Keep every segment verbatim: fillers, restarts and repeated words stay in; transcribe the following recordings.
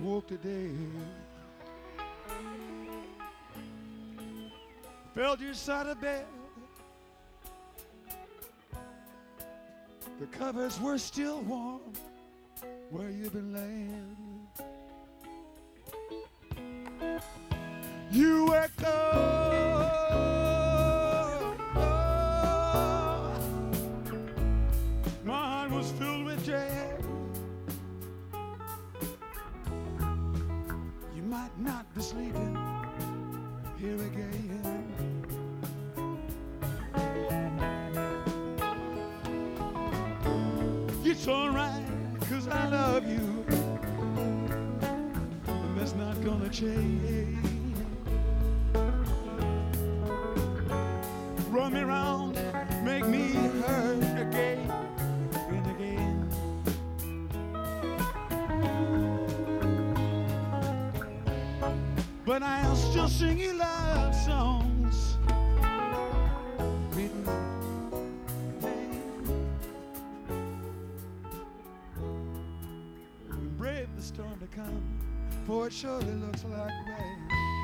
woke today, felt your side of bed. The covers were still warm where you've been laying. You were cold. My heart was filled with dread. You might not be sleeping here again. It's alright, 'cause I love you, and that's not gonna change. Run me round, make me hurt again and again. But I'll still sing you love songs written and brave the storm to come, for it surely looks like rain.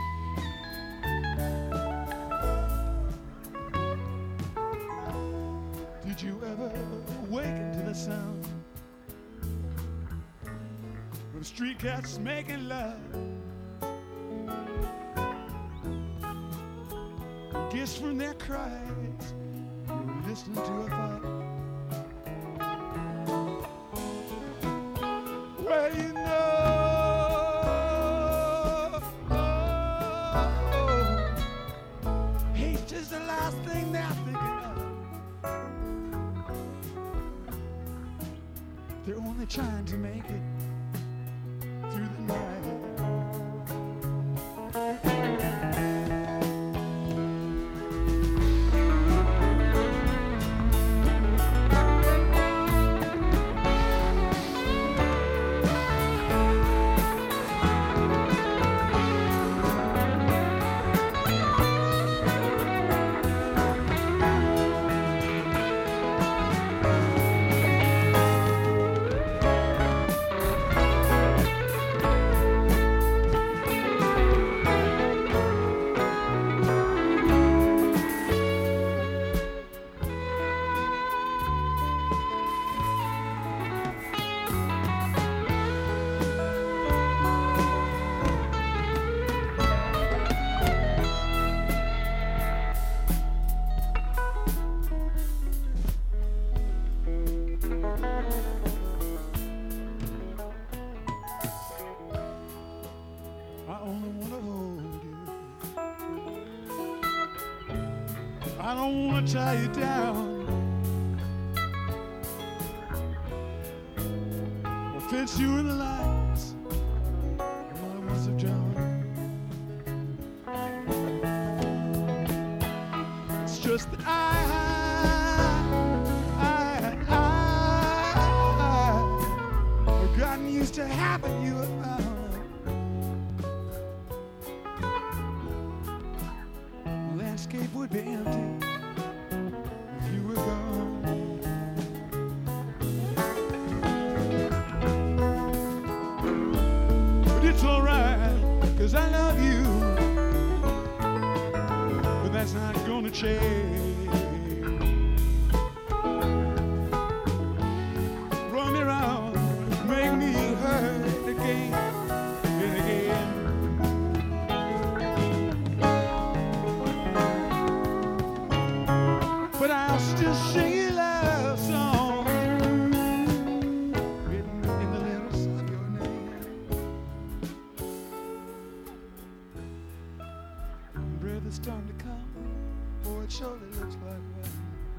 Did you ever awaken to the sound of street cats making love? Guess from their cries you were listening to a fight. Well, you know, hate is the last thing they're thinking of. They're only trying to make it through the night. I don't want to tie you down or fence you in the lines all I want to drown. It's just that I, I, I, I've gotten used to having you around. The landscape would be empty if you were gone. But it's alright, 'cause I love you, but that's not gonna change. Run me around, make me hurt again and again. But I'll still sing you love songs written in the letters of your name. Brother, it's time to come, for it surely looks like rain.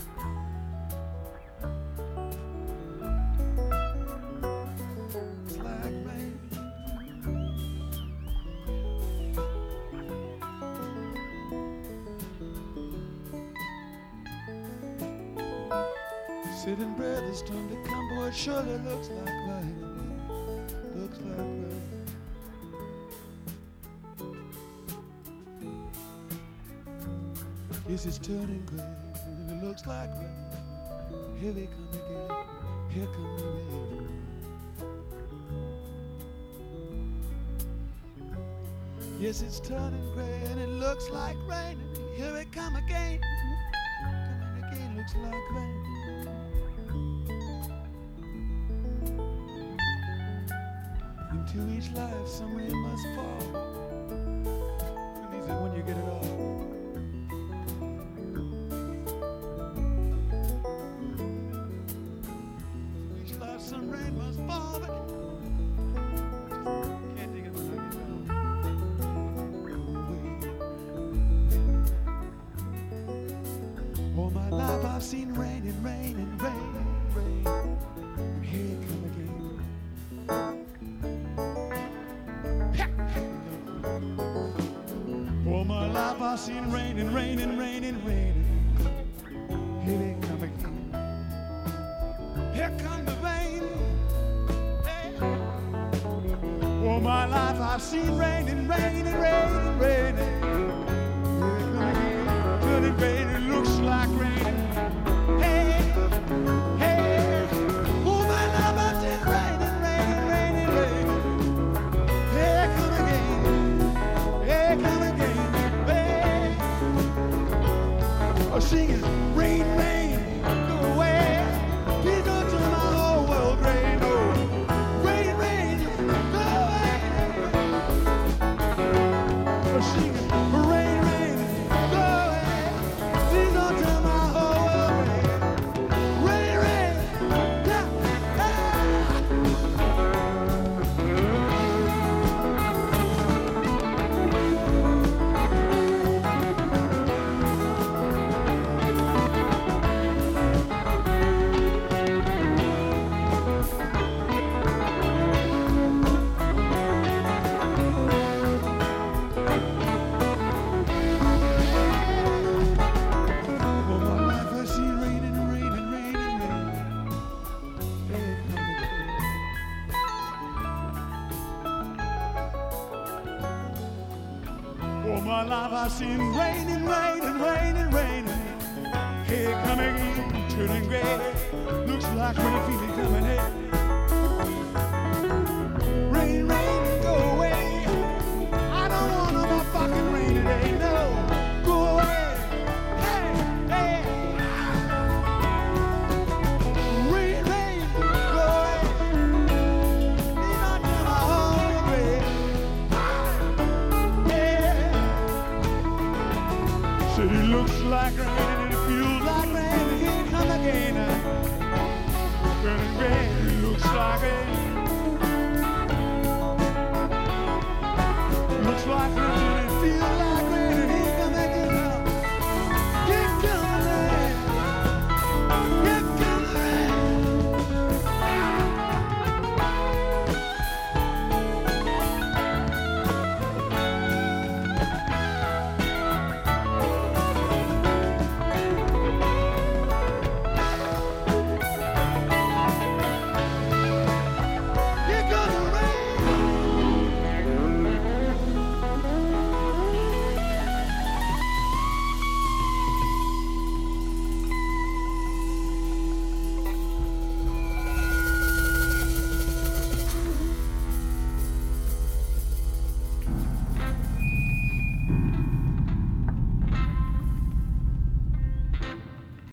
It's like rain. Sitting breath, it's time to come, boy, it surely looks like rain. Looks like rain. Yes, it's turning gray, and it looks like rain. Here they come again, here come the rain. Yes, it's turning gray and it looks like rain. Here it come again. Coming again, looks like rain. Into each life, some rain must fall. And he said, when you get it all. Into each life, some rain must fall. But can't take it when I get down. All my life I've seen rain and rain and rain and rain. And here it come again. All my life I've seen rain and rain and rain and rain. Here they come again. Here come the rain. Hey. All my life I've seen rain and rain and rain and rain. Here they come again. Turning rain, it looks like rain. Hey, hey. All my life I've seen rain and rain and rain and rain. Here come again. Here come again. Singing, rain, rain, go away. Please don't turn my whole world rain. Oh, rain, rain, go away. Singing, rain, rain, go away. Please don't turn my whole world rain. Rain, rain, go all my life I've seen rain and rain and rain and rain. Here coming in, turning gray. Looks like rain, feeling coming in. Rain, rain, go away. I don't want no more fucking rain today. No, go away. Hey, hey. Rain, rain, go away. Leave not to my home rain. Said it looks like rain and it feels like rain. Here it come again. Burning rain, it looks like rain.